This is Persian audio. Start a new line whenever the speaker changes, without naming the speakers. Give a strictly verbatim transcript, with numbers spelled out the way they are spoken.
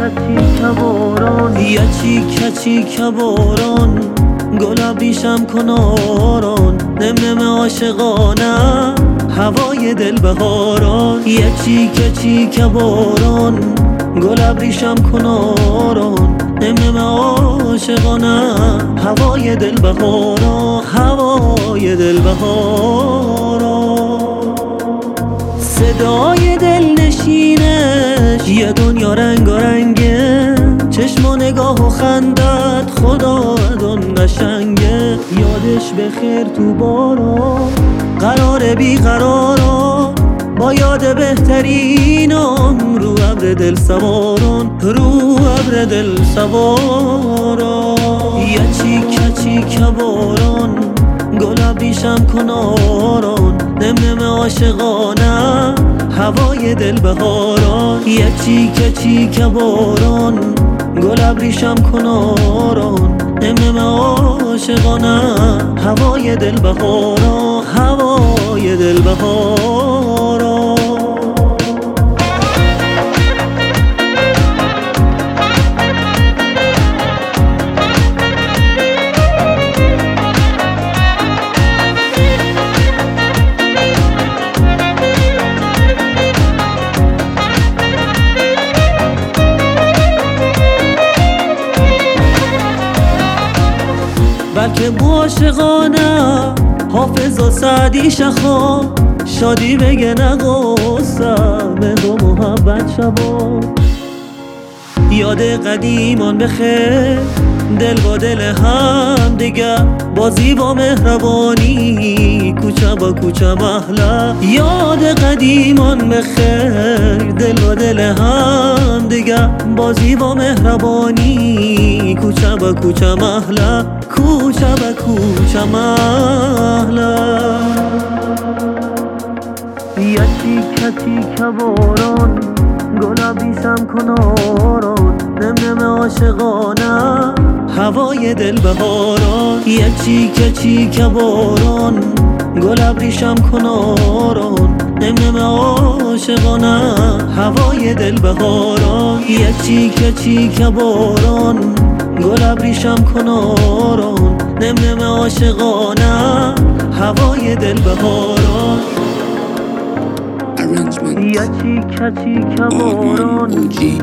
چیک باران یه چیک چیک باران گل ابریشم کناران نم نم عاشقانه هوای دل بهاران یه چیک چیک باران گل ابریشم کناران نم نم عاشقانه هوای دل بهاران هوای دل بهاران صدای دل نشینش یه دنیا رنگارنگه چشم و نگاه و خندت خدا دون قشنگه یادش بخیر تو باران قرار بی قراران با یاد بهترینم رو ابر دل سواران رو ابر دل سواران یه چیک چیک باران گل ابریشم کناران نم نم عاشقانه هوای دل بهاران یه چیک چیک باران گل ابریشم کناران نم نم عاشقانه هوای دل بهاران هوای دل بهاران بلکه عاشقانه حافظ و سعدی شخا شادی بگه نقصه به دو محبت شبا یاد قدیمان بخیر دل با دل هم دیگه بازی با مهربانی کوچه با کوچه محله یاد قدیمان بخیر دل با دل هم دیگه بازی با مهربانی کوچه با کوچه محله کوچه با کوچه محله یه چیک چیک باران گل ابریشم کناران نم نم عاشقانه هوای دل بهاران یه چیک چیک باران گل ابریشم کناران نم نم عاشقانه هوای دل بهاران یه چیک چیک باران گل ابریشم کناران نم نم عاشقانه هوای دل بهاران
Arrangement
یه چیک چیک
Arman
باران
O G